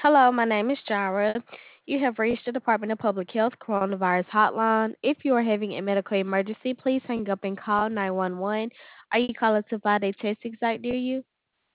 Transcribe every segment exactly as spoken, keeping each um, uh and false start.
Hello, my name is Jara. You have reached the Department of Public Health Coronavirus Hotline. If you are having a medical emergency, please hang up and call nine one one. Are you calling to find a testing site near you?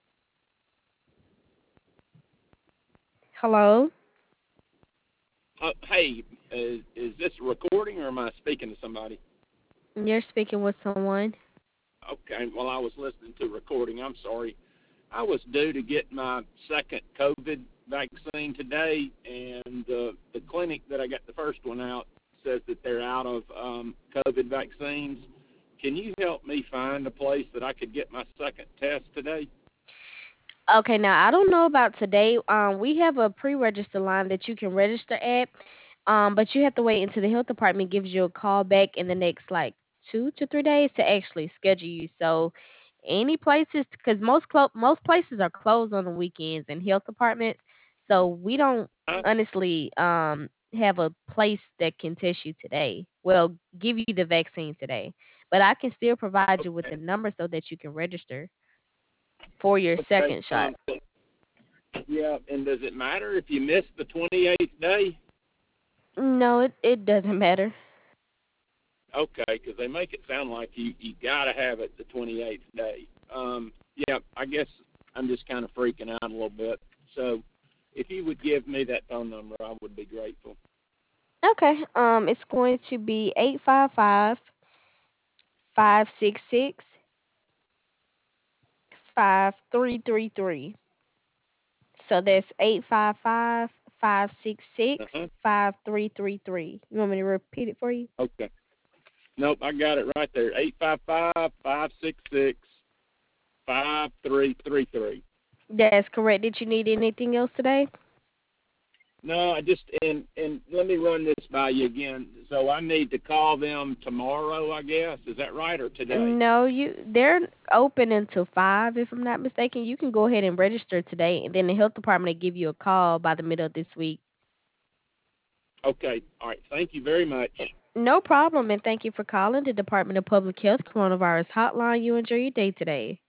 Hello? Uh, hey, is, is this a recording or am I speaking to somebody? You're speaking with someone. Okay, well, I was listening to a recording. I'm sorry. I was due to get my second COVID vaccine today, and uh, the clinic that I got the first one out says that they're out of um, COVID vaccines. Can you help me find a place that I could get my second test today? Okay, now I don't know about today. Um, we have a pre-register line that you can register at. Um, but you have to wait until the health department gives you a call back in the next like two to three days to actually schedule you. So any places, because most clo- most places are closed on the weekends and health departments, so we don't Huh? honestly um have a place that can test you today. Well, give you the vaccine today, but I can still provide you with the Okay. number so that you can register for your Okay. second shot. Um, yeah, and does it matter if you miss the twenty-eighth day? No, it it doesn't matter. Okay, because they make it sound like you you got to have it the twenty-eighth day. Um, yeah, I guess I'm just kind of freaking out a little bit. So if you would give me that phone number, I would be grateful. Okay. Um, it's going to be eight five five five six six five three three three. So that's eight five five five six six Uh-huh. five three three three. You want me to repeat it for you? Okay. Nope, I got it right there. Eight five five five six six five three three three. That's correct. Did you need anything else today? No, I just and and let me run this by you again. So I need to call them tomorrow, I guess. Is that right, or today? No, you they're open until five if I'm not mistaken. You can go ahead and register today and then the health department will give you a call by the middle of this week. Okay. All right. Thank you very much. No problem, and thank you for calling the Department of Public Health Coronavirus Hotline. You enjoy your day today.